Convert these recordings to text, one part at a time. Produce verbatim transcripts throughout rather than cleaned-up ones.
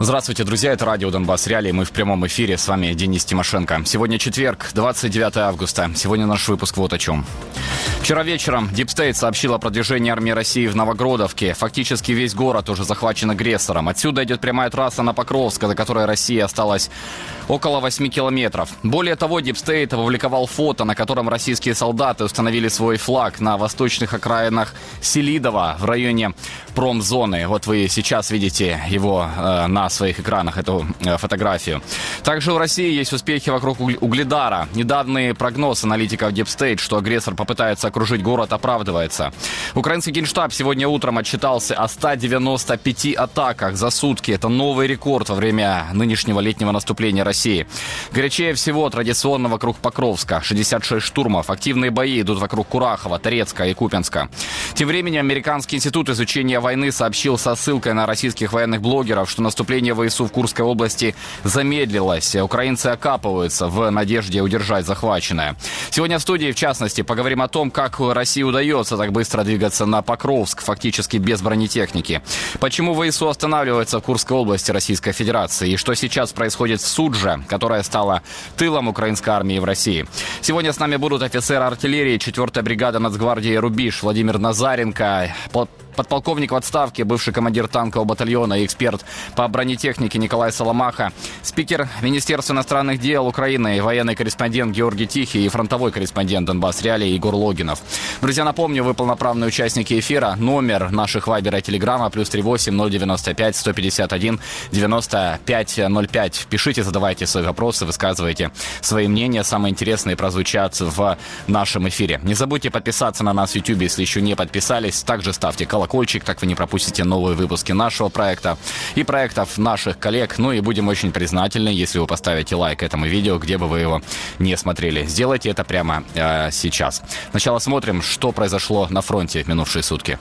Здравствуйте, друзья, это радио Донбасс Реалии, мы в прямом эфире, с вами Денис Тимошенко. Сегодня четверг, двадцать девятое августа, сегодня наш выпуск вот о чем. Вчера вечером Deep State сообщил о продвижении армии России в Новогродовке. Фактически весь город уже захвачен агрессором. Отсюда идет прямая трасса на Покровск, до которой Россия осталась около восьми километров. Более того, Deep State опубликовал фото, на котором российские солдаты установили свой флаг на восточных окраинах Селидова в районе промзоны. Вот вы сейчас видите его э, на своих экранах, эту э, фотографию. Также у России есть успехи вокруг Угледара. Недавний прогноз аналитиков Deep State, что агрессор попытается окружить город, оправдывается. Украинский генштаб сегодня утром отчитался о ста девяноста пяти атаках за сутки. Это новый рекорд во время нынешнего летнего наступления России. Горячее всего традиционно вокруг Покровска. шестьдесят шесть штурмов. Активные бои идут вокруг Курахова, Торецка и Купянска. Тем временем Американский институт изучения войны сообщил со ссылкой на российских военных блогеров, что наступление ВСУ в Курской области замедлилось. Украинцы окапываются в надежде удержать захваченное. Сегодня в студии, в частности, поговорим о том, как России удается так быстро двигаться на Покровск, фактически без бронетехники. Почему ВСУ останавливается в Курской области Российской Федерации и что сейчас происходит в Судже, которая стала тылом украинской армии в России. Сегодня с нами будут офицер артиллерии четвёртой бригады Нацгвардии «Рубеж» Владимир Назаренко, подполковник в отставке, бывший командир танкового батальона и эксперт по бронетехнике Николай Соломаха, спикер Министерства иностранных дел Украины, военный корреспондент Георгий Тихий и фронтовой корреспондент Донбасс Реалии Егор Логинов. Друзья, напомню, вы полноправные участники эфира. Номер наших вайбера и телеграмма плюс три восемь ноль девяносто пять сто пятьдесят один девяносто пять ноль пять. Пишите, задавайте свои вопросы, высказывайте свои мнения. Самые интересные прозвучат в нашем эфире. Не забудьте подписаться на нас в YouTube, если еще не подписались. Также ставьте колокольчик, так вы не пропустите новые выпуски нашего проекта и проектов наших коллег. Ну и будем очень признательны, если вы поставите лайк этому видео, где бы вы его не смотрели. Сделайте это прямо э, сейчас. Сначала смотрим, что произошло на фронте в минувшие сутки.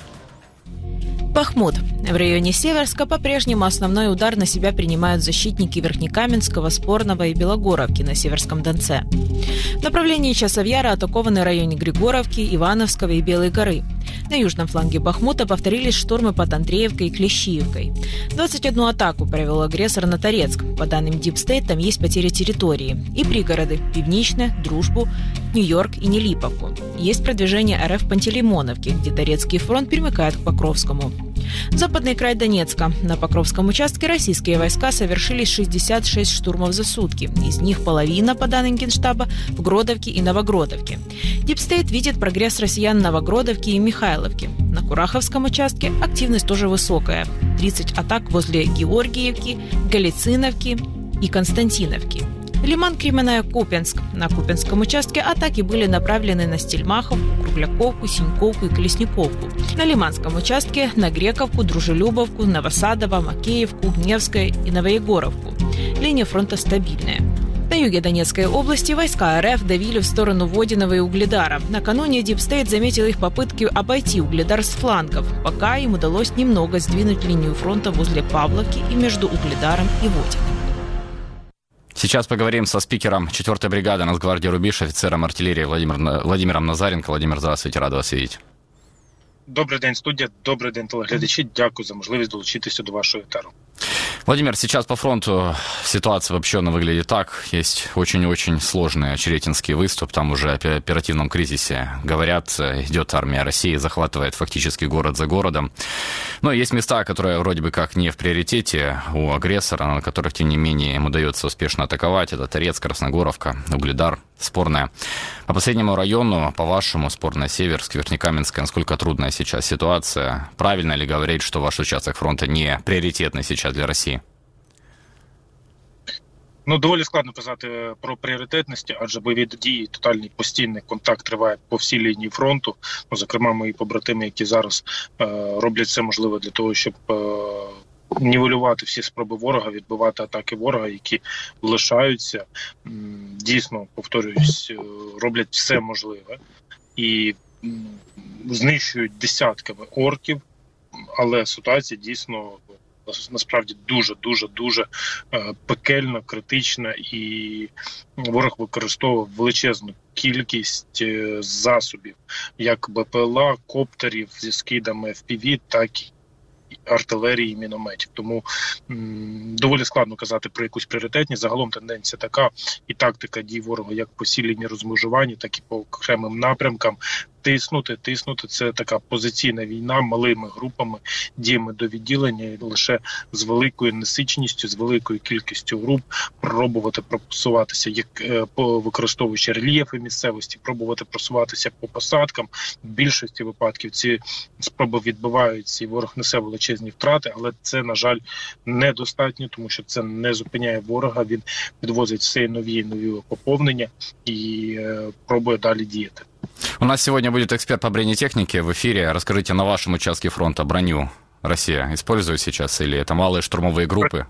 Бахмут. В районе Северска по-прежнему основной удар на себя принимают защитники Верхнекаменского, Спорного и Белогоровки на Северском Донце. В направлении Часовьяра атакованы в районе Григоровки, Ивановского и Белой горы. На южном фланге Бахмута повторились штурмы под Андреевкой и Клещиевкой. двадцать одну атаку провел агрессор на Торецк. По данным Deep State, там есть потери территории. И пригороды – Пивничное, Дружбу, Нью-Йорк и Нелиповку. Есть продвижение РФ в Пантелеймоновке, где Торецкий фронт примыкает к Покровскому. Западный край Донецка. На Покровском участке российские войска совершили шестьдесят шесть штурмов за сутки. Из них половина, по данным Генштаба, в Гродовке и Новогродовке. Deep State видит прогресс россиян в Новогродовке и Михайловке. На Кураховском участке активность тоже высокая. тридцать атак возле Георгиевки, Галициновки и Константиновки. Лиман, Кременная, Купянск. На Купянском участке атаки были направлены на Стельмахов, Кругляковку, Синьковку и Колесниковку. На Лиманском участке на Грековку, Дружелюбовку, Новосадово, Макеевку, Невское и Новоегоровку. Линия фронта стабильная. На юге Донецкой области войска РФ давили в сторону Водиного и Угледара. Накануне Deep State заметил их попытки обойти Угледар с флангов, пока им удалось немного сдвинуть линию фронта возле Павловки и между Угледаром и Водиным. Сейчас поговорим со спикером четвёртой бригады Нацгвардии «Рубеж», офицером артиллерии Владимир, Владимиром Назаренко. Владимир, здравствуйте, рад вас видеть. Добрий день, студія, добрий день, телеглядачі. Дякую за можливість долучитися до вашого етеру. Владимир, сейчас по фронту ситуация обобщенно выглядит так. Есть очень-очень сложный очеретинский выступ. Там уже о оперативном кризисе говорят. Идет армия России, захватывает фактически город за городом. Но есть места, которые вроде бы как не в приоритете у агрессора, на которых, тем не менее, им удается успешно атаковать. Это Торец, Красногоровка, Угледар, Спорная. По последнему району, по-вашему, Спорная, Северск, Верхнекаменская, насколько трудная сейчас ситуация? Правильно ли говорить, что ваш участок фронта не приоритетный сейчас для Росії? Ну, доволі складно казати про пріоритетності, адже бойові дії, тотальний постійний контакт триває по всій лінії фронту. Ну, зокрема, мої побратими, які зараз е, роблять все можливе для того, щоб е, нівелювати всі спроби ворога, відбивати атаки ворога, які лишаються. Дійсно, повторююсь, роблять все можливе і знищують десятками орків, але ситуація дійсно насправді дуже-дуже-дуже пекельна, критична, і ворог використовував величезну кількість засобів, як БПЛА, коптерів зі скидами еф пі ві, так артилерії, мінометів. Тому м, доволі складно казати про якусь пріоритетність. Загалом тенденція така, і тактика дій ворога як по всій лінії розмежування, так і по окремим напрямкам. Тиснути, тиснути – це така позиційна війна малими групами, діями до відділення, і лише з великою насиченістю, з великою кількістю груп пробувати просуватися, як по використовуючи рельєфи місцевості, пробувати просуватися по посадкам. В більшості випадків ці спроби відбиваються, і ворог несе величезні втрати, але це, на жаль, недостатньо, тому що це не зупиняє ворога, він підвозить все нові і нові поповнення і е, пробує далі діяти. У нас сегодня будет эксперт по бронетехнике в эфире. Расскажите, на вашем участке фронта броню Россия использует сейчас, или это малые штурмовые группы?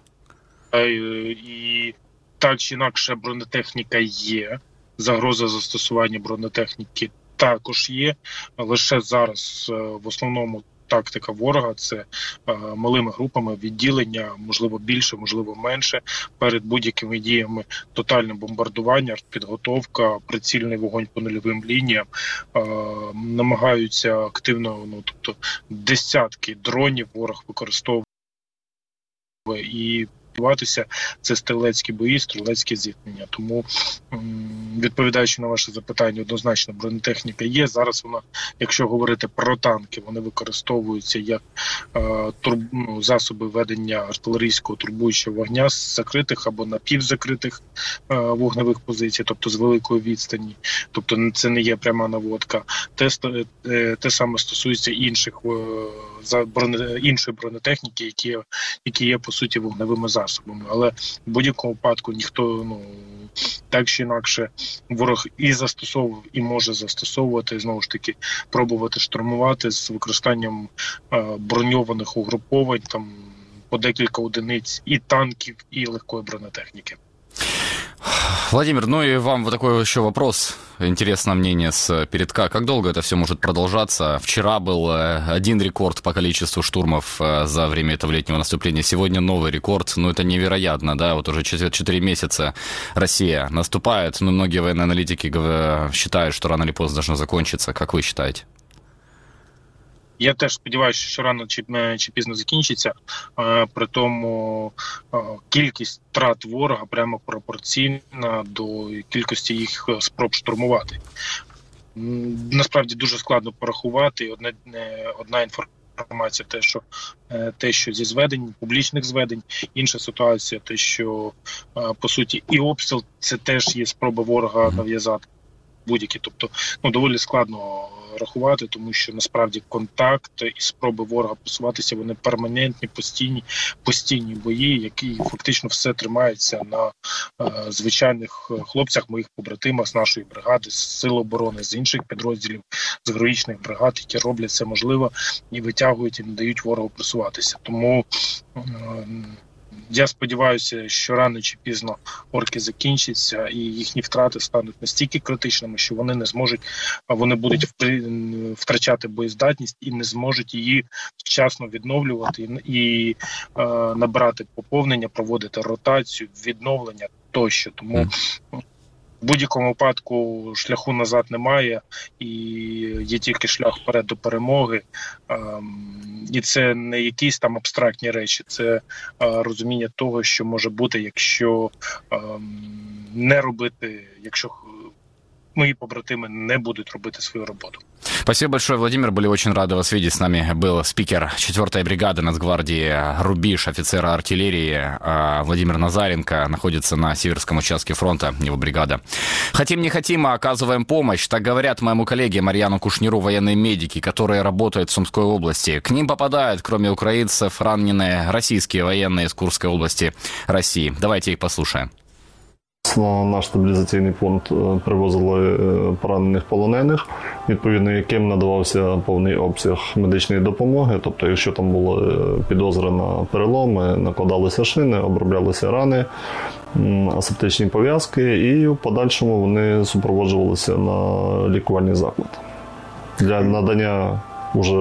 І так чи інакше бронетехніка є, загроза застосування бронетехніки також є, лише зараз в основному тактика ворога – це е, малими групами відділення, можливо більше, можливо менше, перед будь-якими діями тотальне бомбардування, підготовка, прицільний вогонь по нульовим лініям, е, намагаються активно, ну тобто десятки дронів ворог використовує і відбуватися це стрілецькі бої, стрілецькі зіткнення. Тому, відповідаючи на ваше запитання, однозначно бронетехніка є. Зараз вона, якщо говорити про танки, вони використовуються як е, турб, ну, засоби ведення артилерійського турбуючого вогня з закритих або напівзакритих е, вогневих позицій, тобто з великої відстані. Тобто це не є пряма наводка. Те, е, те саме стосується інших е, за броне, іншої бронетехніки, які, які є, по суті, вогневими засобами. Але в будь-якому випадку ніхто, ну, так чи інакше, ворог і застосовував, і може застосовувати, знову ж таки, пробувати штурмувати з використанням е, броньованих угруповань, там, по декілька одиниць і танків, і легкої бронетехніки. Владимир, ну и вам вот такой еще вопрос. Интересно мнение с передка. Как долго это все может продолжаться? Вчера был один рекорд по количеству штурмов за время этого летнего наступления. Сегодня новый рекорд. Ну, это невероятно, да? Вот уже четыре месяца Россия наступает. Но многие военные аналитики считают, что рано или поздно должно закончиться. Как вы считаете? Я теж сподіваюся, що рано чи, чи пізно закінчиться, а, при тому а, кількість втрат ворога прямо пропорційна до кількості їх спроб штурмувати. Насправді дуже складно порахувати. Одна, одна інформація, те, що, те, що зі зведень, публічних зведень, інша ситуація, те, що по суті і обстріл – це теж є спроба ворога нав'язати будь-які. Тобто, ну, доволі складно рахувати, тому що насправді контакт і спроби ворога просуватися, вони перманентні, постійні, постійні бої, які фактично все тримаються на е, звичайних хлопцях, моїх побратимах з нашої бригади, з Сил оборони, з інших підрозділів, з героїчних бригад, які роблять це можливо і витягують, і не дають ворогу просуватися. Тому е, я сподіваюся, що рано чи пізно орки закінчаться і їхні втрати стануть настільки критичними, що вони не зможуть, вони будуть втрачати боєздатність і не зможуть її вчасно відновлювати і е, набирати поповнення, проводити ротацію, відновлення тощо. Тому в будь-якому випадку шляху назад немає, і є тільки шлях вперед до перемоги. І це не якісь там абстрактні речі, це розуміння того, що може бути, якщо не робити, якщо мої побратими не будут робити свою работу. Спасибо большое, Владимир. Были очень рады вас видеть. С нами был спикер четвёртой бригады Нацгвардии «Рубеж», офицер артиллерии Владимир Назаренко. Находится на северском участке фронта, его бригада. Хотим не хотим, а оказываем помощь. Так говорят моему коллеге Марьяну Кушниру военные медики, которые работают в Сумской области. К ним попадают, кроме украинцев, раненые российские военные из Курской области России. Давайте их послушаем. На наш стабілізаційний пункт привозили поранених полонених, відповідно яким надавався повний обсяг медичної допомоги. Тобто, якщо там була підозра на переломи, накладалися шини, оброблялися рани, асептичні пов'язки, і в подальшому вони супроводжувалися на лікувальний заклад. Для надання вже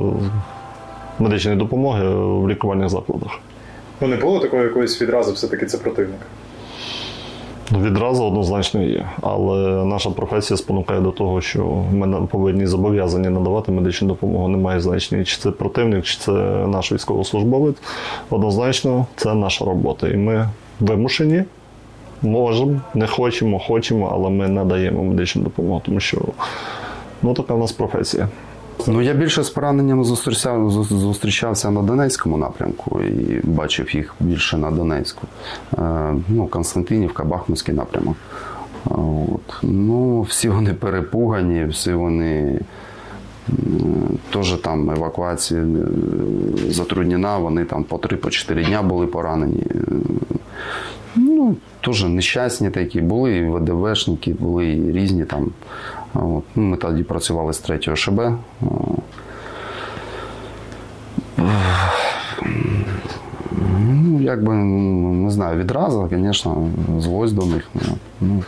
медичної допомоги в лікувальних закладах. Ну не було такої якоїсь відразу все-таки це противник? Відразу однозначно є, але наша професія спонукає до того, що ми повинні зобов'язані надавати медичну допомогу. Немає значення, чи це противник, чи це наш військовослужбовець. Однозначно, це наша робота. І ми вимушені, можемо, не хочемо, хочемо, але ми надаємо медичну допомогу, тому що ну, така в нас професія. Ну, я більше з пораненнями зустрічав, зустрічався на Донецькому напрямку і бачив їх більше на Донецьку. Ну, Константинівка, Бахмутський напрямок. От. Ну, всі вони перепугані, всі вони теж там евакуація затруднена, вони там по три-чотири дня були поранені. Ну, теж нещасні такі були, і ВДВшники були, і різні там. От. Ми тоді працювали з третього ШБ. Ну, якби, не знаю, відразу, звісно, злость до них. Ну,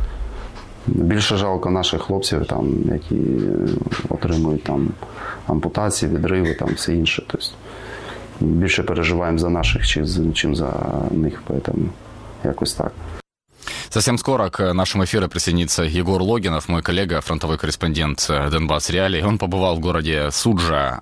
більше жалко наших хлопців, там, які отримують там, ампутації, відриви, там, все інше. Тобто, більше переживаємо за наших, чим за них. Поэтому якось так. Совсем скоро к нашему эфиру присоединится Егор Логинов, мой коллега, фронтовой корреспондент Донбасс Реалий. Он побывал в городе Суджа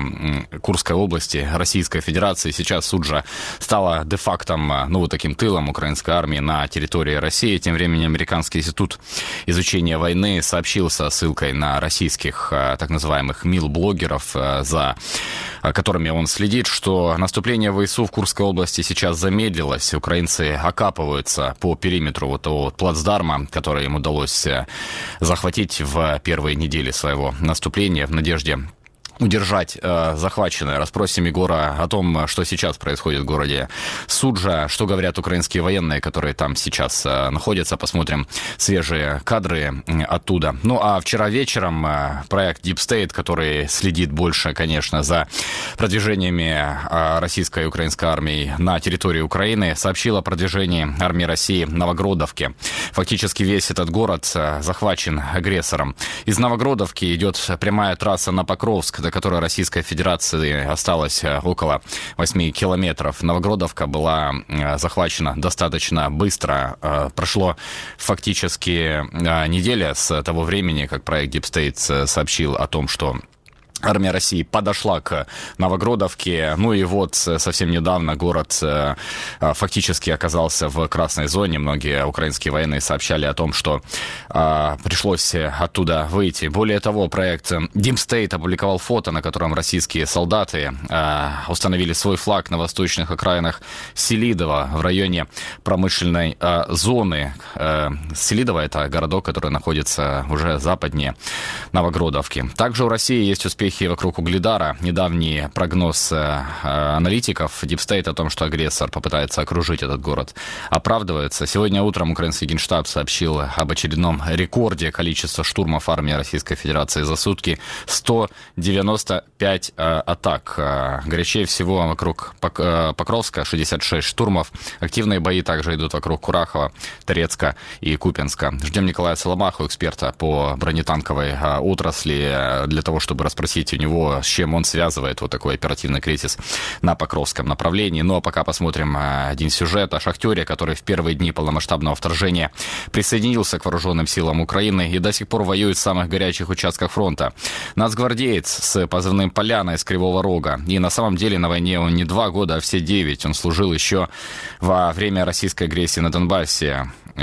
Курской области Российской Федерации. Сейчас Суджа стала де-факто, ну, вот таким тылом украинской армии на территории России. Тем временем Американский институт изучения войны сообщил со ссылкой на российских так называемых мил-блогеров, за которыми он следит, что наступление ВСУ в Курской области сейчас замедлилось. Украинцы окапываются по периметру вот того вот плацдарма, который им удалось захватить в первые недели своего наступления в надежде удержать э, захваченное. Расспросим Егора о том, что сейчас происходит в городе Суджа, что говорят украинские военные, которые там сейчас э, находятся. Посмотрим свежие кадры э, оттуда. Ну, а вчера вечером э, проект Deep State, который следит больше, конечно, за продвижениями э, российской и украинской армии на территории Украины, сообщил о продвижении армии России в Новогродовке. Фактически весь этот город э, захвачен агрессором. Из Новогродовки идет прямая трасса на Покровск, до которой Российской Федерации осталось около восьми километров. Новогродовка была захвачена достаточно быстро. Прошло фактически неделя с того времени, как проект Deep State сообщил о том, что армия России подошла к Новогродовке. Ну и вот совсем недавно город фактически оказался в красной зоне. Многие украинские военные сообщали о том, что а, пришлось оттуда выйти. Более того, проект Deep State опубликовал фото, на котором российские солдаты а, установили свой флаг на восточных окраинах Селидово в районе промышленной а, зоны. А, Селидово — это городок, который находится уже западнее Новогродовки. Также у России есть успехи вокруг Угледара. Недавний прогноз э, аналитиков Deep State о том, что агрессор попытается окружить этот город, оправдывается. Сегодня утром украинский генштаб сообщил об очередном рекорде количества штурмов армии Российской Федерации за сутки. сто девяносто пять э, атак. Э, горячее всего вокруг Пок- э, Покровска, шестьдесят шесть штурмов. Активные бои также идут вокруг Курахова, Торецка и Купянска. Ждем Николая Соломаху, эксперта по бронетанковой э, отрасли, э, для того, чтобы расспросить у него, с чем он связывает вот такой оперативный кризис на Покровском направлении. Ну а пока посмотрим один сюжет о шахтере, который в первые дни полномасштабного вторжения присоединился к вооруженным силам Украины и до сих пор воюет в самых горячих участках фронта. Нацгвардеец с позывным «Поляна» из Кривого Рога. И на самом деле на войне он не два года, а все девять. Он служил еще во время российской агрессии на Донбассе.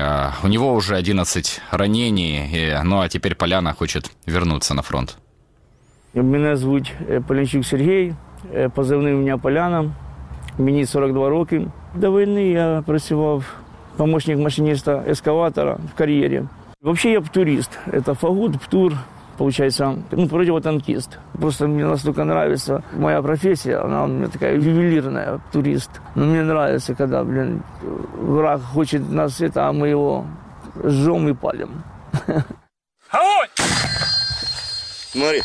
У него уже одиннадцать ранений, ну а теперь «Поляна» хочет вернуться на фронт. Мене звуть Полянчук Сергій, позивний у мене Поляна, мені сорок два роки. До війни я працював помощник машиниста ескаватора в кар'єрі. Взагалі я турист, це фагот, птур, получается, ну, противотанкист. Просто мне настолько нравится моя профессия, она у меня такая ювелирная, турист. Но мне нравится, когда, блин, враг хочет нас это, а мы его жжем и палим. Огонь! Смотри.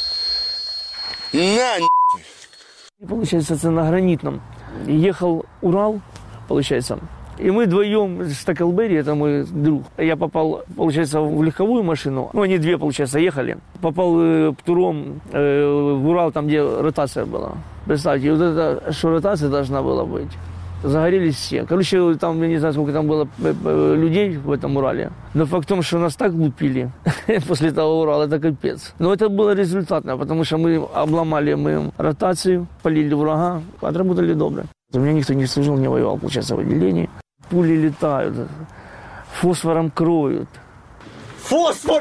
На, И получается, это на гранитном. Ехал Урал, получается, и мы вдвоем с Таклберри, это мой друг. Я попал, получается, в легковую машину. Ну, они две, получается, ехали. Попал э, птуром э, в Урал, там, где ротация была. Представьте, вот это, что ротация должна была быть. загорелись все. Короче, там, я не знаю, сколько там было людей в этом Урале. Но факт в том, что нас так лупили после того Урала, это капец. Но это было результатно, потому что мы обломали мы ротацию, полили врага, отработали добро. У меня никто не служил, не воевал, получается, в отделении. Пули летают, фосфором кроют. Фосфор,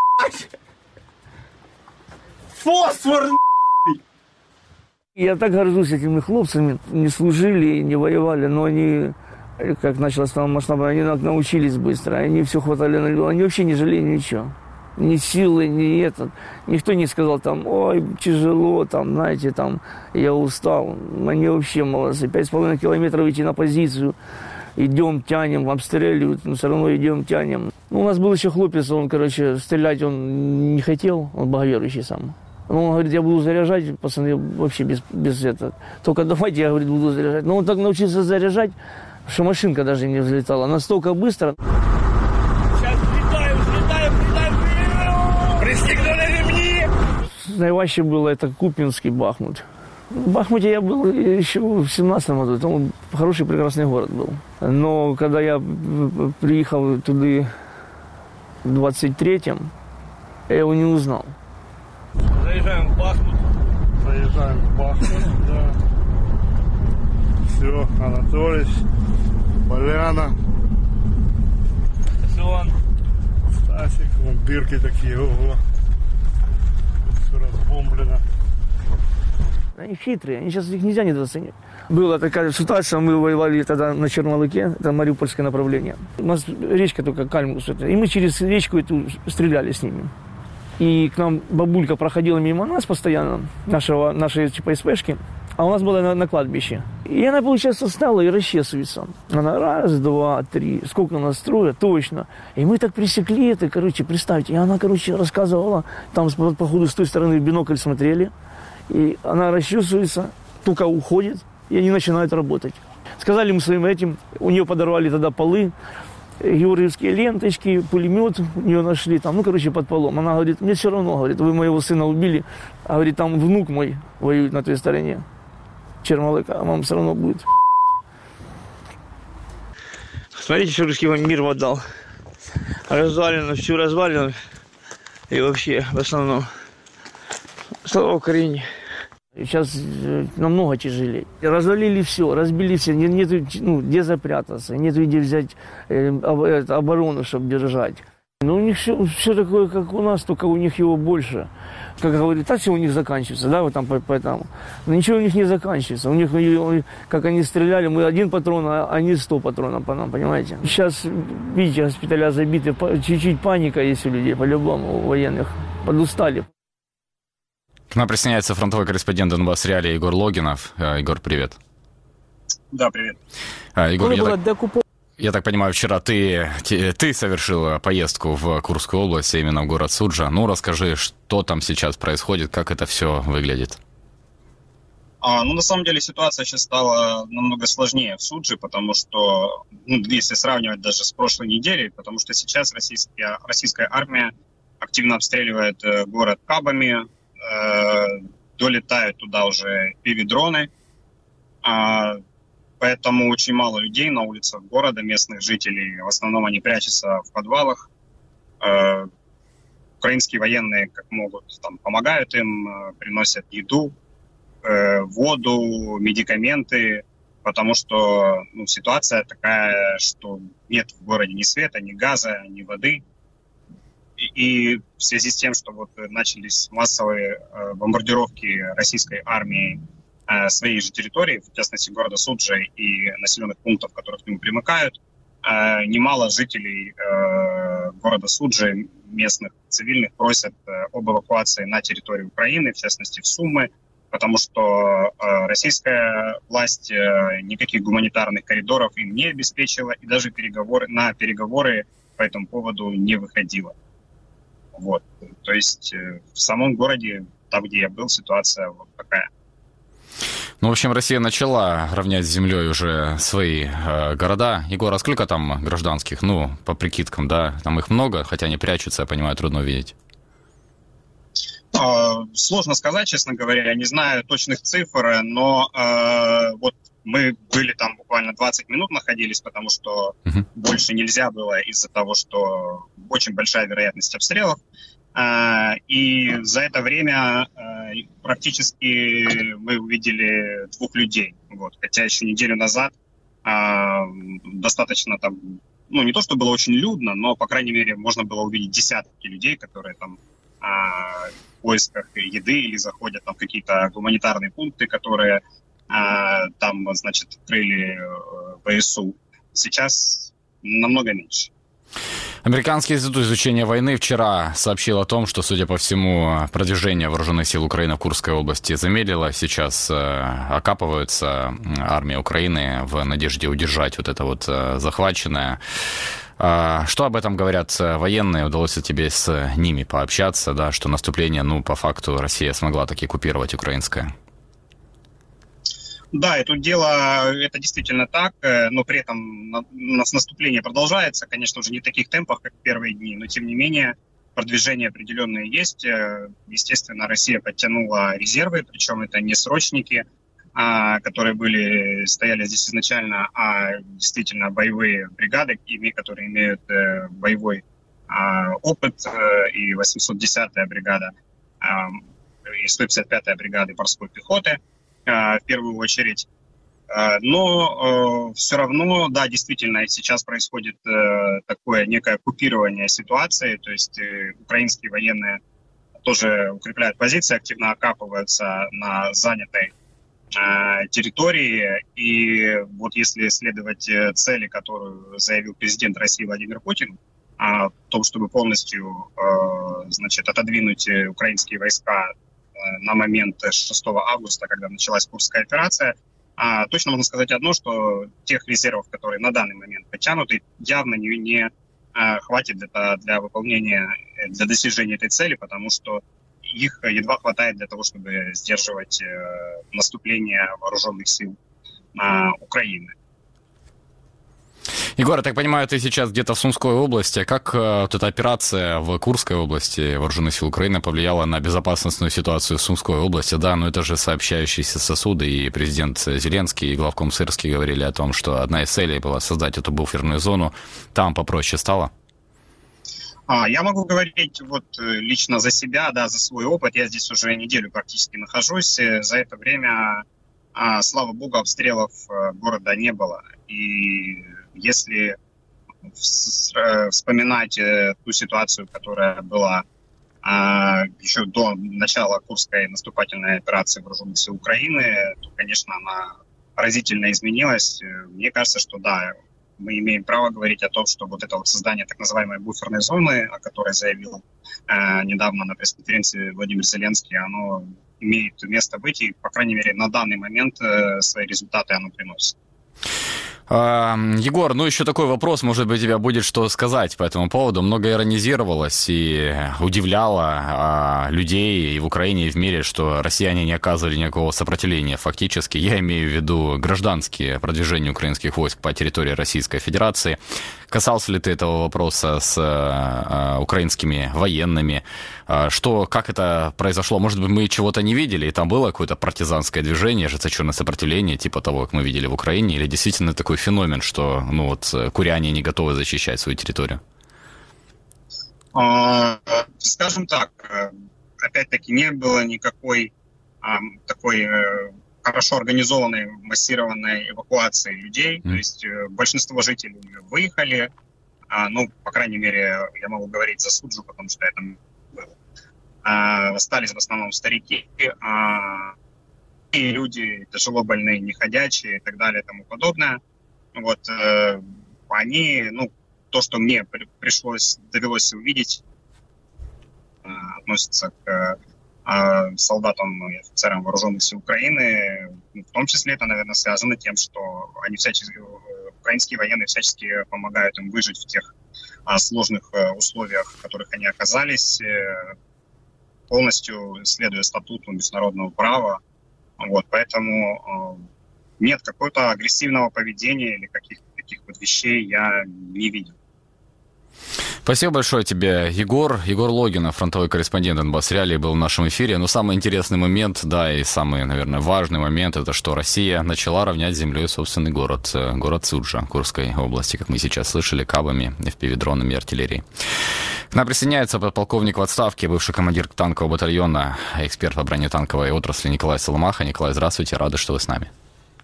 Фосфор, Я так горжусь этими хлопцами. Не служили, не воевали, но они, как началось там масштабно, они научились быстро. Они все хватали на льду. Они вообще не жалели ничего. Ни силы, ни этот. Никто не сказал там, ой, тяжело, там, знаете, там, я устал. Они вообще молодцы. Пять с половиной километров идти на позицию. Идем, тянем, обстреливают, но все равно идем, тянем. Ну, у нас был еще хлопец, он, короче, стрелять он не хотел, он боговерующий сам. Ну, он говорит, я буду заряжать, пацаны, вообще без, без этого. Только давайте, я, говорит, буду заряжать. Но он так научился заряжать, что машинка даже не взлетала. Настолько быстро. Сейчас взлетаю, взлетаю, взлетаю. Пристегнули ремни. Наиваще было это Купинский Бахмут. В Бахмуте я был еще в семнадцатом году. Там хороший, прекрасный город был. Но когда я приехал туда в двадцать третьем, я его не узнал. Заезжаем в Бахмут. Заезжаем в Бахмут, да. Все, Анатолич, Поляна. Сон. Стасик, вон бирки такие, ого. Все разбомблено. Они хитрые, они сейчас их нельзя недооценить. Была такая ситуация, мы воевали тогда на Чернолыке, это мариупольское направление. У нас речка только Кальмус, и мы через речку эту стреляли с ними. И к нам бабулька проходила мимо нас постоянно, нашего, нашей типа СПшки, а у нас была на, на кладбище. И она, получается, стала и расчесывается. Она раз, два, три, сколько нас строят, точно. И мы так пресекли это, короче, представьте. И она, короче, рассказывала, там, походу, с той стороны в бинокль смотрели. И она расчесывается, только уходит, и они начинают работать. Сказали мы своим этим, у нее подорвали тогда полы, георгиевские ленточки, пулемет у нее нашли там, ну, короче, под полом. Она говорит, мне все равно, говорит, вы моего сына убили, а, говорит, там внук мой воюет на той стороне, Чермалыка, а вам все равно будет. Смотрите, что русский вам мир отдал. Развалено, всю развалено, и вообще, в основном, слава Украине. Сейчас намного тяжелее. Развалили все, разбили все, нет, нет ну, где запрятаться, нет где взять э, оборону, чтобы держать. Но у них все, все такое, как у нас, только у них его больше. Как говорят, так все у них заканчивается, да, вот там поэтому. Но ничего у них не заканчивается. У них, как они стреляли, мы один патрон, а они сто патронов по нам, понимаете. Сейчас, видите, госпиталя забиты, чуть-чуть паника есть у людей, по-любому, у военных, подустали. К нам присоединяется фронтовой корреспондент Донбасс Реалии Егор Логинов. Егор, привет. Да, привет. Егор, я так, я так понимаю, вчера ты, ты совершил поездку в Курскую область, именно в город Суджа. Ну, расскажи, что там сейчас происходит, как это все выглядит. А, ну, на самом деле, ситуация сейчас стала намного сложнее в Судже, потому что, ну, если сравнивать даже с прошлой неделей, потому что сейчас российская, российская армия активно обстреливает город кабами, долетают туда уже пи-ви-дроны, поэтому очень мало людей на улицах города, местных жителей. В основном они прячутся в подвалах. Украинские военные, как могут, там, помогают им, приносят еду, воду, медикаменты, потому что, ну, ситуация такая, что нет в городе ни света, ни газа, ни воды. И в связи с тем, что вот начались массовые э, бомбардировки российской армии э, своей же территории, в частности города Суджа и населенных пунктов, которые к нему примыкают, э, немало жителей э, города Суджа, местных цивильных, просят э, об эвакуации на территорию Украины, в частности в Сумы, потому что э, российская власть э, никаких гуманитарных коридоров им не обеспечила и даже переговоры, на переговоры по этому поводу не выходила. Вот, то есть э, в самом городе, там, где я был, ситуация вот такая. Ну, в общем, Россия начала равнять с землей уже свои э, города. Егор, а сколько там гражданских? Ну, по прикидкам, да, там их много, хотя они прячутся, я понимаю, трудно увидеть. Э, сложно сказать, честно говоря, я не знаю точных цифр, но э, вот мы были там буквально двадцать минут находились, потому что uh-huh. больше нельзя было из-за того, что очень большая вероятность обстрелов. И за это время практически мы увидели двух людей. Вот. Хотя еще неделю назад достаточно там, ну не то, что было очень людно, но, по крайней мере, можно было увидеть десятки людей, которые там в поисках еды или заходят там в какие-то гуманитарные пункты, которые там, значит, открыли ВСУ. Сейчас намного меньше. Американский институт изучения войны вчера сообщил о том, что, судя по всему, продвижение вооруженных сил Украины в Курской области замедлило. Сейчас окапывается армия Украины в надежде удержать вот это вот захваченное. Что об этом говорят военные? Удалось ли тебе с ними пообщаться, да, что наступление, ну, по факту Россия смогла таки оккупировать украинское? Да, это дело, это действительно так, но при этом у нас наступление продолжается, конечно, уже не в таких темпах, как в первые дни, но тем не менее продвижение определенное есть. Естественно, Россия подтянула резервы, причем это не срочники, которые были, стояли здесь изначально, а действительно боевые бригады, которые имеют боевой опыт, и восемьсот десятая бригада, и сто пятьдесят пятая бригада морской пехоты, в первую очередь. Но все равно, да, действительно, сейчас происходит такое некое оккупирование ситуации, то есть украинские военные тоже укрепляют позиции, активно окапываются на занятой территории. И вот если следовать цели, которую заявил президент России Владимир Путин, о том, чтобы полностью, значит, отодвинуть украинские войска на момент шестого августа, когда началась Курская операция, а, точно можно сказать одно, что тех резервов, которые на данный момент подтянуты, явно не, не а, хватит для, для выполнения, для достижения этой цели, потому что их едва хватает для того, чтобы сдерживать э, наступление вооруженных сил а, Украины. Егор, я так понимаю, ты сейчас где-то в Сумской области. Как э, вот эта операция в Курской области вооруженных сил Украины повлияла на безопасностную ситуацию в Сумской области? Да, но это же сообщающиеся сосуды, и президент Зеленский, и главком Сырский говорили о том, что одна из целей была создать эту буферную зону. Там попроще стало? А, я могу говорить вот лично за себя, да, за свой опыт. Я здесь уже неделю практически нахожусь. За это время, а, слава богу, обстрелов города не было. И если вспоминать ту ситуацию, которая была еще до начала Курской наступательной операции вооруженных сил Украины, то, конечно, она разительно изменилась. Мне кажется, что да, мы имеем право говорить о том, что вот это вот создание так называемой буферной зоны, о которой заявил э, недавно на пресс-конференции Владимир Зеленский, оно имеет место быть, и, по крайней мере, на данный момент э, свои результаты оно приносит. Егор, ну еще такой вопрос, может быть, у тебя будет что сказать по этому поводу. Много иронизировалось и удивляло а, людей и в Украине, и в мире, что россияне не оказывали никакого сопротивления фактически. Я имею в виду гражданские продвижения украинских войск по территории Российской Федерации. Касался ли ты этого вопроса с а, украинскими военными? А, что, как это произошло? Может быть, мы чего-то не видели, и там было какое-то партизанское движение, ожесточенное сопротивление, типа того, как мы видели в Украине, или действительно такой феномен, что ну вот куряне не готовы защищать свою территорию? А, скажем так, опять-таки не было никакой а, такой а, хорошо организованной, массированной эвакуации людей. Mm. То есть а, большинство жителей выехали, а, ну, по крайней мере, я могу говорить за Суджу, потому что я там был. А, остались в основном старики, а, и люди тяжело больные, неходячие и так далее и тому подобное. Вот э, они, ну, то, что мне при, пришлось, довелось увидеть, э, относится к э, солдатам и офицерам вооруженных сил Украины. В том числе это, наверное, связано тем, что они всячески, украинские военные всячески помогают им выжить в тех э, сложных э, условиях, в которых они оказались, э, полностью следуя статуту международного права. Вот, поэтому э, нет, какого-то агрессивного поведения или каких-то таких вот вещей я не видел. Спасибо большое тебе, Егор. Егор Логинов, фронтовой корреспондент Донбасс Реалии, был в нашем эфире. Но самый интересный момент, да, и самый, наверное, важный момент, это что Россия начала равнять с землей собственный город, город Суджа Курской области, как мы сейчас слышали, кабами, эф пи ви-дронами и артиллерией. К нам присоединяется подполковник в отставке, бывший командир танкового батальона, эксперт по бронетанковой отрасли Николай Соломаха. Николай, здравствуйте, рады, что вы с нами.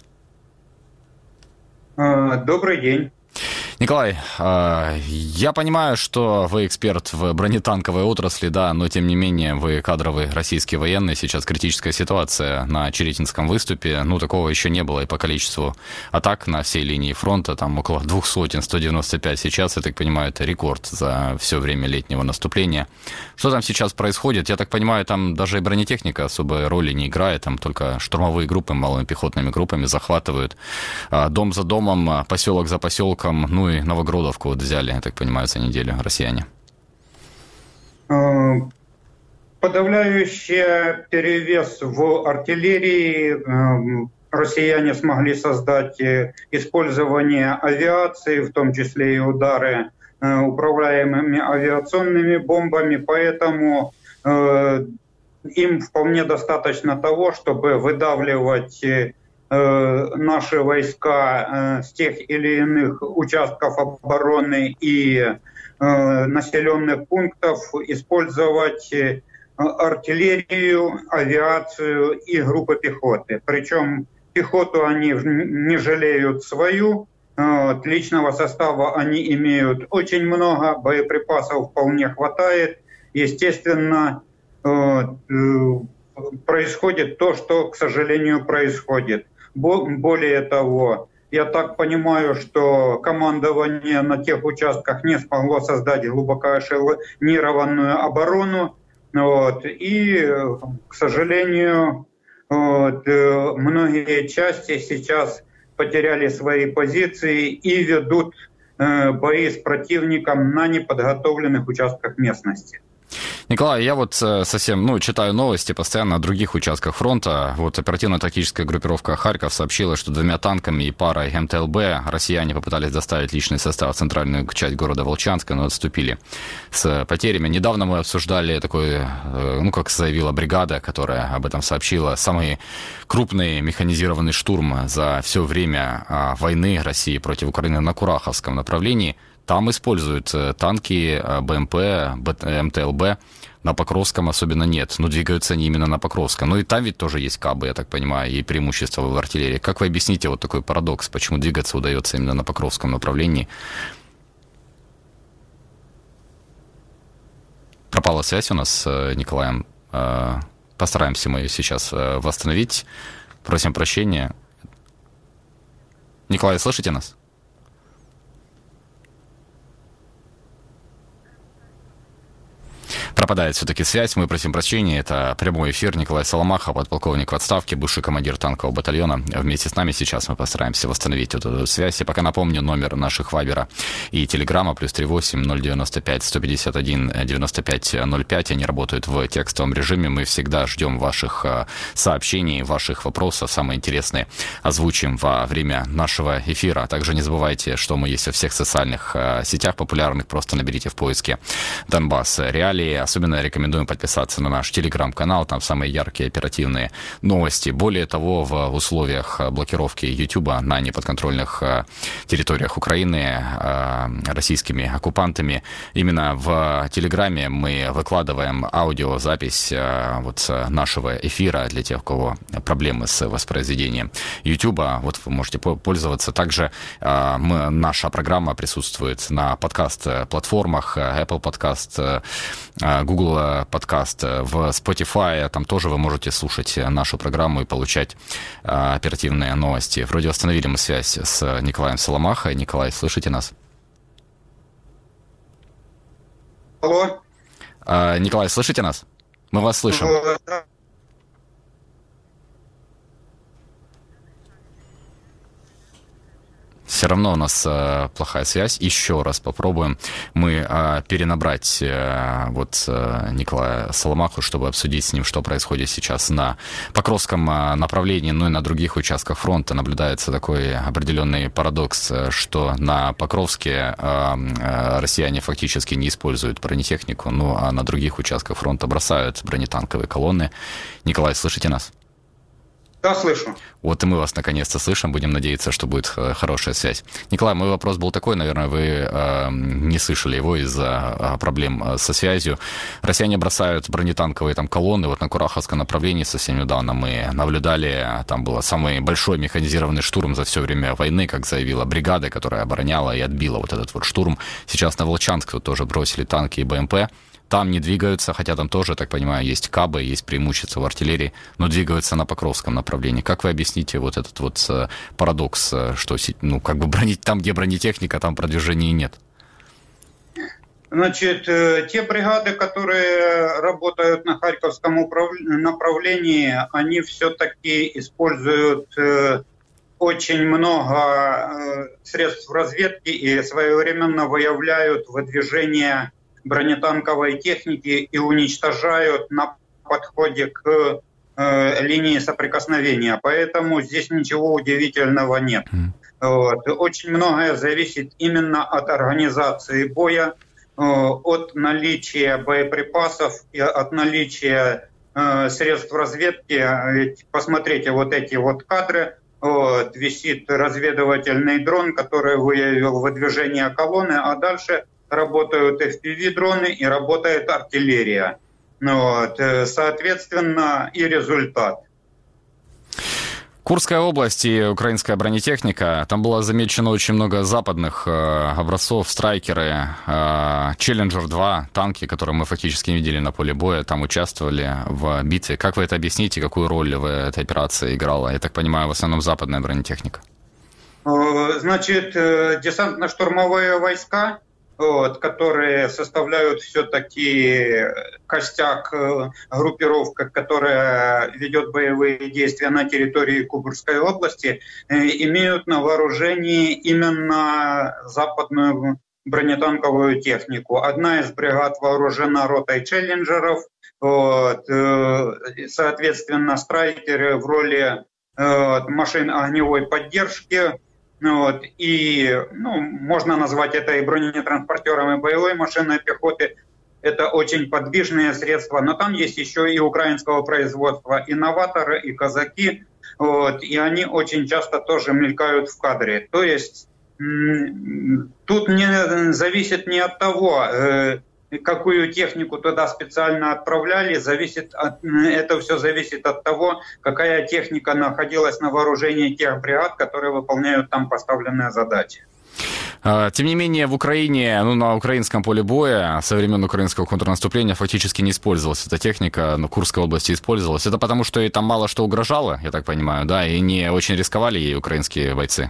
Добрый день. Николай, я понимаю, что вы эксперт в бронетанковой отрасли, да, но тем не менее вы кадровый российский военный. Сейчас критическая ситуация на Черетинском выступе. Ну, такого еще не было и по количеству атак на всей линии фронта. Там около двух сотен, сто девяносто пять сейчас. Я так понимаю, это рекорд за все время летнего наступления. Что там сейчас происходит? Я так понимаю, там даже и бронетехника особой роли не играет. Там только штурмовые группы малыми пехотными группами захватывают дом за домом, поселок за поселком. Ну и Новогродовку вот взяли, я так понимаю, за неделю россияне. Подавляющий перевес в артиллерии россияне смогли создать использование авиации, в том числе и удары управляемыми авиационными бомбами, поэтому им вполне достаточно того, чтобы выдавливать наши войска с тех или иных участков обороны и населенных пунктов, использовать артиллерию, авиацию и группы пехоты. Причем пехоту они не жалеют свою, личного состава они имеют очень много, боеприпасов вполне хватает. Естественно, происходит то, что, к сожалению, происходит. Более того, я так понимаю, что командование на тех участках не смогло создать глубоко эшелонированную оборону. Вот, и, к сожалению, вот, многие части сейчас потеряли свои позиции и ведут бои с противником на неподготовленных участках местности. Николай, я вот совсем, ну, читаю новости постоянно о других участках фронта. Вот оперативно-тактическая группировка «Харьков» сообщила, что двумя танками и парой эм тэ эл бэ россияне попытались доставить личный состав в центральную часть города Волчанска, но отступили с потерями. Недавно мы обсуждали такой, ну, как заявила бригада, которая об этом сообщила, самый крупный механизированный штурм за все время войны России против Украины на Кураховском направлении. Там используют танки, бэ эм пэ, эм тэ эл бэ. На Покровском особенно нет. Но двигаются они именно на Покровском. Ну и там ведь тоже есть кабы, я так понимаю, и преимущество в артиллерии. Как вы объясните вот такой парадокс? Почему двигаться удается именно на Покровском направлении? Пропала связь у нас с Николаем. Постараемся мы ее сейчас восстановить. Просим прощения. Николай, слышите нас? Пропадает все-таки связь, мы просим прощения. Это прямой эфир. Николай Соломаха, подполковник в отставке, бывший командир танкового батальона. Вместе с нами сейчас мы постараемся восстановить эту связь. И пока напомню номер наших вайбера и телеграмма плюс три восемь ноль девяносто пять сто пятьдесят один девяносто пять ноль пять. Они работают в текстовом режиме. Мы всегда ждем ваших сообщений, ваших вопросов. Самые интересные озвучим во время нашего эфира. Также не забывайте, что мы есть во всех социальных сетях популярных. Просто наберите в поиске «Донбасс Реалии». Особенно рекомендуем подписаться на наш телеграм-канал, там самые яркие оперативные новости. Более того, в условиях блокировки Ютуба на неподконтрольных территориях Украины российскими оккупантами, именно в телеграме мы выкладываем аудиозапись вот нашего эфира для тех, у кого проблемы с воспроизведением Ютуба. Вот вы можете пользоваться. Также мы, наша программа присутствует на подкаст-платформах, Apple Podcast, Google подкаст, в Spotify, там тоже вы можете слушать нашу программу и получать а, оперативные новости. Вроде восстановили мы связь с Николаем Соломахой. Николай, слышите нас? Алло. А, Николай, слышите нас? Мы вас слышим. Все равно у нас э, плохая связь. Еще раз попробуем мы э, перенабрать э, вот э, Николая Соломаху, чтобы обсудить с ним, что происходит сейчас на Покровском э, направлении, ну и на других участках фронта. Наблюдается такой определенный парадокс, что на Покровске э, э, россияне фактически не используют бронетехнику, ну а на других участках фронта бросают бронетанковые колонны. Николай, слышите нас? Да, слышу. Вот и мы вас наконец-то слышим. Будем надеяться, что будет хорошая связь. Николай, мой вопрос был такой, наверное, вы э, не слышали его из-за э, проблем со связью. Россияне бросают бронетанковые там колонны. Вот на Кураховском направлении совсем недавно мы наблюдали, там был самый большой механизированный штурм за все время войны, как заявила бригада, которая обороняла и отбила вот этот вот штурм. Сейчас на Волчанск тут тоже бросили танки и БМП. Там не двигаются, хотя там тоже, так понимаю, есть кабы, есть преимущество в артиллерии, но двигаются на Покровском направлении. Как вы объясните вот этот вот парадокс, что, ну, как бы брони... там, где бронетехника, там продвижения нет? Значит, те бригады, которые работают на Харьковском управ... направлении, они все-таки используют очень много средств разведки и своевременно выявляют выдвижение бронетанковой техники и уничтожают на подходе к э, линии соприкосновения. Поэтому здесь ничего удивительного нет. Mm. Вот. Очень многое зависит именно от организации боя, э, от наличия боеприпасов и от наличия э, средств разведки. Ведь посмотрите вот эти вот кадры. Вот, висит разведывательный дрон, который выявил выдвижение колонны, а дальше работают эф пи ви-дроны и работает артиллерия. Вот, соответственно, и результат. Курская область и украинская бронетехника. Там было замечено очень много западных э, образцов, страйкеры, э, Челленджер два, танки, которые мы фактически не видели на поле боя, там участвовали в битве. Как вы это объясните, какую роль в этой операции играла? Я так понимаю, в основном западная бронетехника. Значит, десантно-штурмовые войска, вот, которые составляют все-таки костяк группировка, которая ведет боевые действия на территории Курской области, имеют на вооружении именно западную бронетанковую технику. Одна из бригад вооружена ротой челленджеров, вот, соответственно, страйкеры в роли вот, машин огневой поддержки. Вот, и ну, можно назвать это и бронетранспортером, и боевой машиной пехоты. Это очень подвижные средства, но там есть еще и украинского производства инноваторы, и казаки, вот, и они очень часто тоже мелькают в кадре. То есть тут не зависит не от того, какую технику туда специально отправляли, зависит от, это все зависит от того, какая техника находилась на вооружении тех бригад, которые выполняют там поставленные задачи. Тем не менее, в Украине, ну, на украинском поле боя со времен украинского контрнаступления фактически не использовалась эта техника, но в Курской области использовалась. Это потому, что ей там мало что угрожало, я так понимаю, да, и не очень рисковали ей украинские бойцы?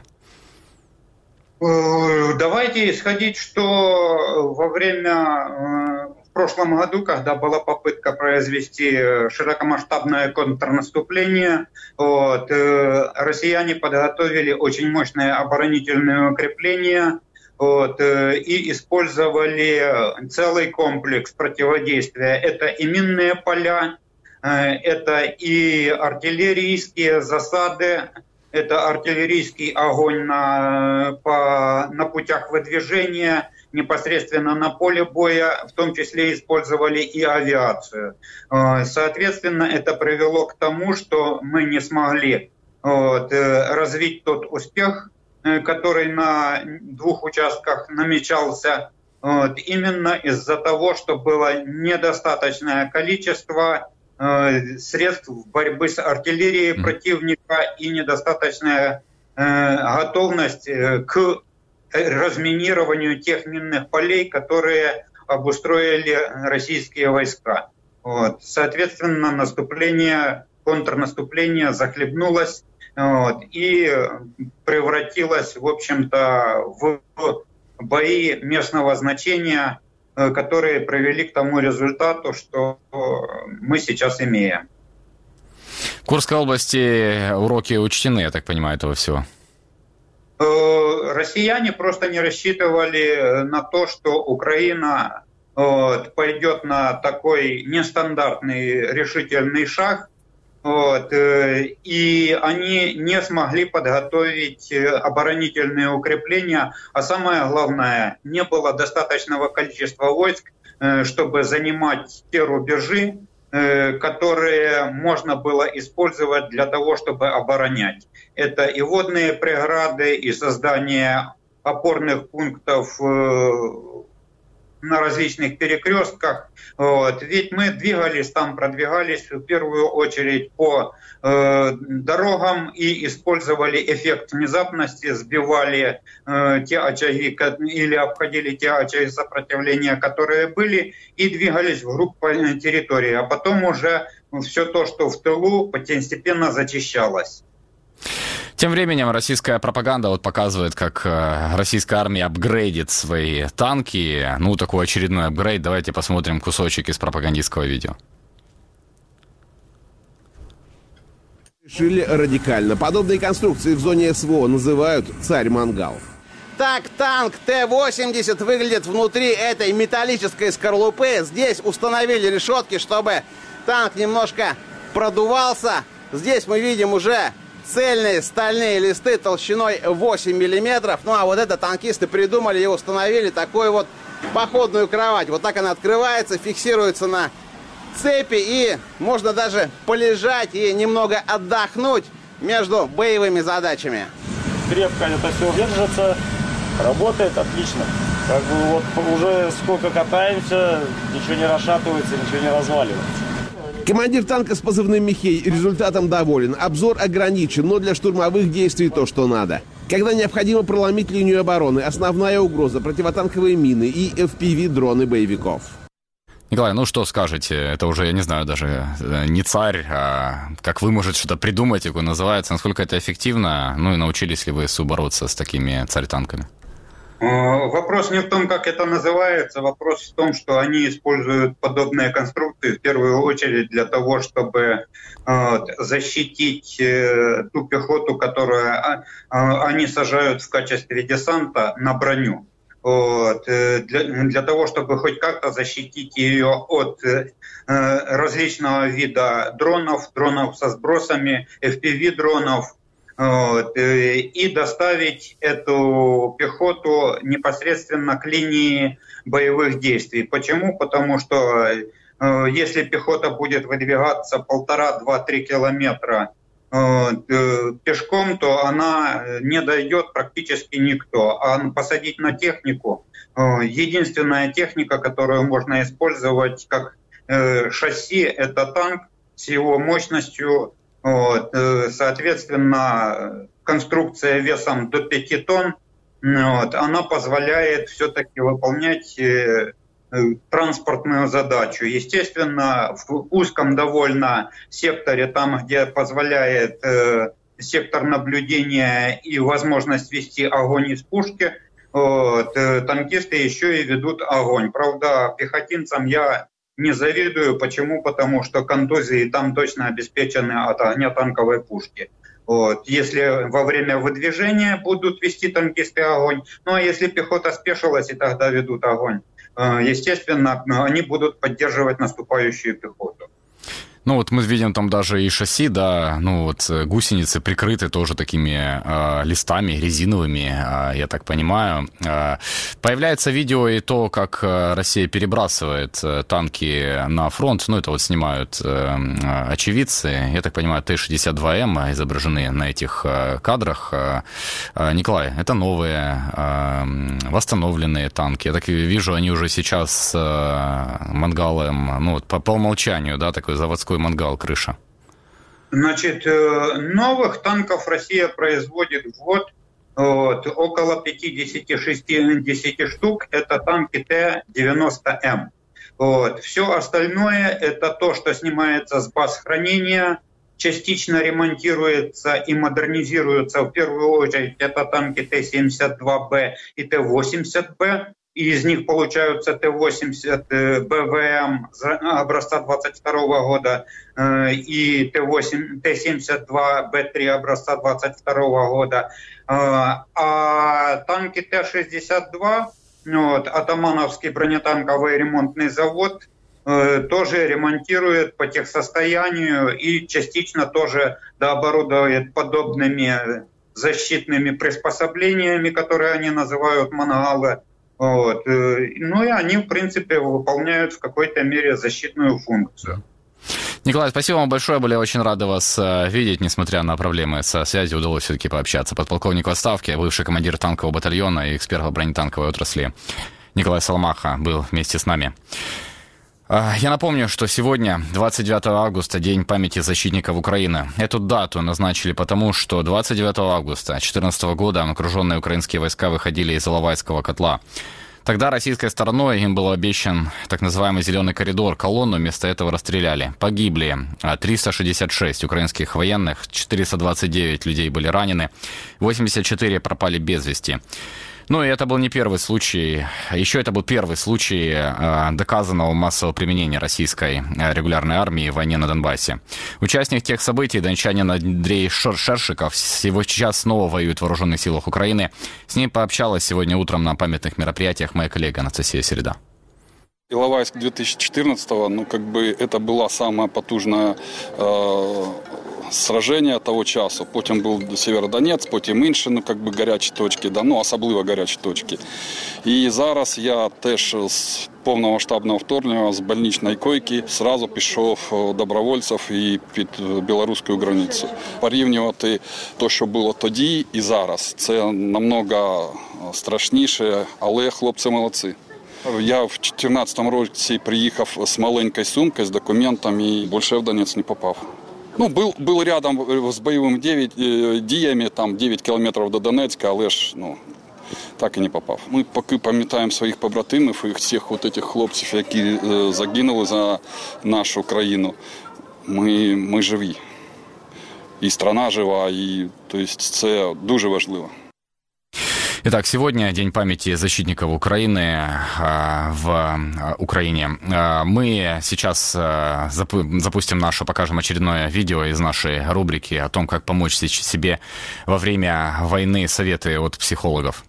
Давайте исходить, что во время, в прошлом году, когда была попытка произвести широкомасштабное контрнаступление, вот, россияне подготовили очень мощные оборонительные укрепления, вот, и использовали целый комплекс противодействия. Это и минные поля, это и артиллерийские засады, это артиллерийский огонь на, по, на путях выдвижения, непосредственно на поле боя, в том числе использовали и авиацию. Соответственно, это привело к тому, что мы не смогли вот, развить тот успех, который на двух участках намечался, вот, именно из-за того, что было недостаточное количество средств борьбы с артиллерией противника и недостаточная э, готовность к разминированию тех минных полей, которые обустроили российские войска. Вот. Соответственно, наступление, контрнаступление захлебнулось вот, и превратилось, в общем-то, в бои местного значения, которые привели к тому результату, что мы сейчас имеем. В Курской области уроки учтены, я так понимаю, этого всего? россияне просто не рассчитывали на то, что Украина вот, пойдет на такой нестандартный решительный шаг. Вот, и они не смогли подготовить оборонительные укрепления, а самое главное, не было достаточного количества войск, чтобы занимать те рубежи, которые можно было использовать для того, чтобы оборонять. Это и водные преграды, и создание опорных пунктов на различных перекрестках. Вот. Ведь мы двигались там, продвигались в первую очередь по э, дорогам и использовали эффект внезапности, сбивали э, те очаги или обходили те очаги сопротивления, которые были, и двигались вглубь территории. А потом уже все то, что в тылу, постепенно зачищалось. Тем временем российская пропаганда вот показывает, как российская армия апгрейдит свои танки. Ну, такой очередной апгрейд. Давайте посмотрим кусочек из пропагандистского видео. Решили радикально. Подобные конструкции в зоне СВО называют «Царь-мангал». Так танк Т восемьдесят выглядит внутри этой металлической скорлупы. Здесь установили решетки, чтобы танк немножко продувался. Здесь мы видим уже цельные стальные листы толщиной восемь миллиметров. Ну а вот это танкисты придумали и установили такую вот походную кровать. Вот так она открывается, фиксируется на цепи, и можно даже полежать и немного отдохнуть между боевыми задачами. Крепко это все держится, работает отлично. Как бы вот уже сколько катаемся, ничего не расшатывается, ничего не разваливается. Командир танка с позывным «Михей» результатом доволен. Обзор ограничен, но для штурмовых действий то, что надо. Когда необходимо проломить линию обороны, основная угроза – противотанковые мины и эф пи ви-дроны боевиков. Николай, ну что скажете? Это уже, я не знаю, даже не царь, а как вы, может, что-то придумаете, как он называется. Насколько это эффективно? Ну и научились ли вы бороться с такими царь-танками? Вопрос не в том, как это называется, вопрос в том, что они используют подобные конструкции в первую очередь для того, чтобы э, защитить э, ту пехоту, которую э, они сажают в качестве десанта на броню. Вот, э, для, для того, чтобы хоть как-то защитить ее от э, различного вида дронов, дронов со сбросами, эф пи ви-дронов, вот, и доставить эту пехоту непосредственно к линии боевых действий. Почему? Потому что э, если пехота будет выдвигаться полтора, два, три километра э, пешком, то она не дойдет практически никто. А посадить на технику, э, единственная техника, которую можно использовать как э, шасси, это танк с его мощностью. Вот, соответственно, конструкция весом до пяти тонн, вот, она позволяет все-таки выполнять э, транспортную задачу. Естественно, в узком довольно секторе, там, где позволяет э, сектор наблюдения и возможность вести огонь из пушки, вот, э, танкисты еще и ведут огонь. Правда, пехотинцам я не завидую. Почему? Потому что контузии там точно обеспечены от огня танковой пушки. Вот. Если во время выдвижения будут вести танкисты огонь, ну а если пехота спешилась и тогда ведут огонь, естественно, они будут поддерживать наступающую пехоту. Ну вот мы видим там даже и шасси, да, ну вот гусеницы прикрыты тоже такими э, листами резиновыми, э, я так понимаю. Э, появляется видео и то, как Россия перебрасывает э, танки на фронт, ну это вот снимают э, очевидцы, я так понимаю, Т шестьдесят два М изображены на этих э, кадрах. Э, э, Николай, это новые э, восстановленные танки, я так вижу, они уже сейчас с э, мангалом, ну вот по, по умолчанию, да, такой заводской мангал, крыша. Значит, новых танков Россия производит в год вот, около пятьдесят-шестьдесят штук. Это танки Т девяносто М. Вот. Все остальное это то, что снимается с баз хранения, частично ремонтируется и модернизируется. В первую очередь это танки Т семьдесят два Б и Т восемьдесят Б. и из них получаются Т восемьдесят Б В М образца двадцать второго года и Т семьдесят два Б три образца двадцать второго года. А танки Т шестьдесят два, вот, Атамановский бронетанковый ремонтный завод, тоже ремонтирует по техсостоянию и частично тоже дооборудует подобными защитными приспособлениями, которые они называют мангалы. Вот. Ну и они, в принципе, выполняют в какой-то мере защитную функцию. Николай, спасибо вам большое. Были очень рады вас видеть, несмотря на проблемы со связью, удалось все-таки пообщаться. Подполковник в отставке, бывший командир танкового батальона и эксперт по бронетанковой отрасли Николай Соломаха был вместе с нами. Я напомню, что сегодня, двадцать девятого августа, День памяти защитников Украины. Эту дату назначили потому, что двадцать девятого августа две тысячи четырнадцатого года окруженные украинские войска выходили из Иловайского котла. Тогда российской стороной им был обещан так называемый «зеленый коридор», колонну, вместо этого расстреляли. Погибли триста шестьдесят шесть украинских военных, четыреста двадцать девять людей были ранены, восемьдесят четыре пропали без вести. Ну и это был не первый случай, еще это был первый случай э, доказанного массового применения российской регулярной армии в войне на Донбассе. Участник тех событий, дончанин Андрей Шершиков, сейчас снова воюет в вооруженных силах Украины. С ним пообщалась сегодня утром на памятных мероприятиях моя коллега Анастасия Середа. Иловайск две тысячи четырнадцатого, ну как бы это была самая потужная э, сражение того часу. Потім був Сєвєродонецьк, потім інші, ну как бы гарячі точки, да, ну особливо гарячі точки. І зараз я теж з повномасштабного вторгнення, з больничної койки, зразу пішов добровольців і під білоруську границю. Порівнювати те, що було тоді і зараз, це намного страшніше, але хлопці молодці. Я в дві тисячі чотирнадцятому році приїхав з маленькою сумкою, з документами і більше в Донецьк не попав. Ну, був, був рядом з бойовими діями, там дев'ять кілометрів до Донецька, але ж, ну, так і не попав. Ми поки пам'ятаємо своїх побратимів і всіх от этих хлопців, які загинули за нашу країну. Ми, ми живі. І страна жива, і, то есть, це дуже важливо. Итак, сегодня День памяти защитников Украины в Украине. Мы сейчас запустим наше, покажем очередное видео из нашей рубрики о том, как помочь себе во время войны, советы от психологов.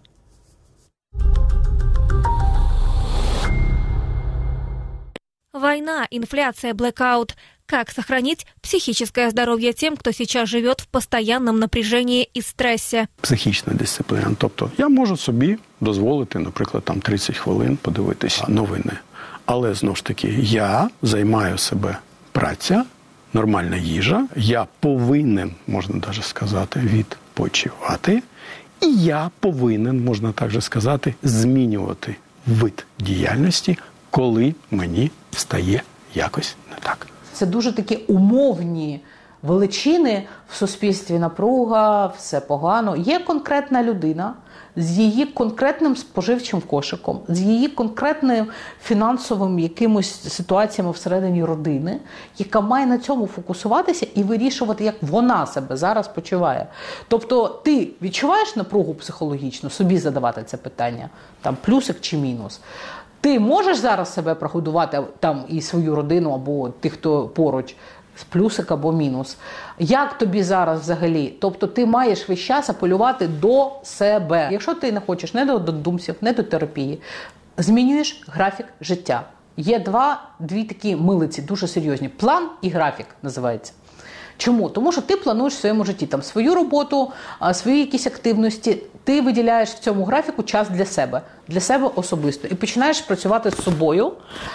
Война, инфляция, блэкаут. Как сохранить психическое здоровье тем, кто сейчас живет в постоянном напряжении и стрессе? Психічна дисципліна. Тобто я можу собі дозволити, наприклад, там тридцять хвилин подивитися новини. Але, знову ж таки, я займаю себе праця, нормальна їжа, я повинен, можна навіть сказати, відпочивати, і я повинен, можна також сказати, змінювати вид діяльності, коли мені стає якось не так. Це дуже такі умовні величини в суспільстві, напруга, все погано. Є конкретна людина з її конкретним споживчим кошиком, з її конкретним фінансовим якимось ситуаціями всередині родини, яка має на цьому фокусуватися і вирішувати, як вона себе зараз почуває. Тобто ти відчуваєш напругу психологічну, собі задавати це питання, там плюсик чи мінус. Ти можеш зараз себе прогодувати там і свою родину або тих, хто поруч, з плюсик або мінус. Як тобі зараз взагалі? Тобто ти маєш весь час апелювати до себе. Якщо ти не хочеш не до додумсів, не до терапії, змінюєш графік життя. Є два, дві такі милиці, дуже серйозні. План і графік називається. Чому? Тому що ти плануєш в своєму житті там свою роботу, свої якісь активності, ти виділяєш в цьому графіку час для себе, для себе особисто. І починаєш працювати з собою,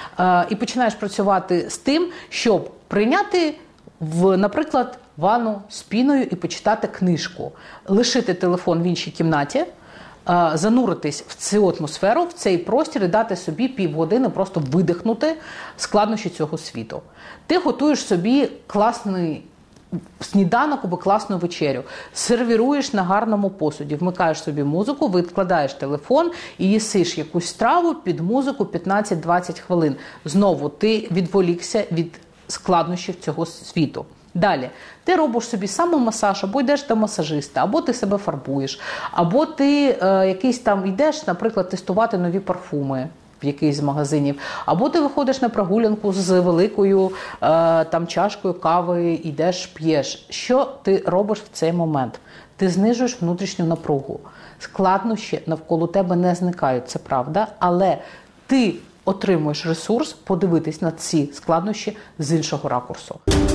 і починаєш працювати з тим, щоб прийняти, в, наприклад, ванну з піною і почитати книжку, лишити телефон в іншій кімнаті, зануритись в цю атмосферу, в цей простір і дати собі півгодини просто видихнути складнощі цього світу. Ти готуєш собі класний сніданок або класну вечерю, сервіруєш на гарному посуді, вмикаєш собі музику, відкладаєш телефон і їсиш якусь страву під музику п'ятнадцять-двадцять хвилин. Знову ти відволікся від складнощів цього світу. Далі, ти робиш собі самомасаж, або йдеш до масажиста, або ти себе фарбуєш, або ти е, якийсь там йдеш, наприклад, тестувати нові парфуми в якийсь з магазинів, або ти виходиш на прогулянку з великою е, там чашкою кави, йдеш, п'єш. Що ти робиш в цей момент? Ти знижуєш внутрішню напругу. Складнощі навколо тебе не зникають, це правда, але ти отримуєш ресурс подивитись на ці складнощі з іншого ракурсу.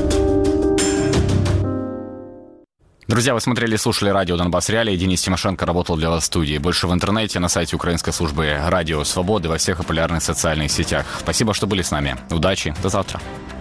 Друзья, вы смотрели и слушали радио «Донбасс Реалии». Денис Тимошенко работал для вас в студии. Больше в интернете, на сайте украинской службы «Радио Свободы», во всех популярных социальных сетях. Спасибо, что были с нами. Удачи. До завтра.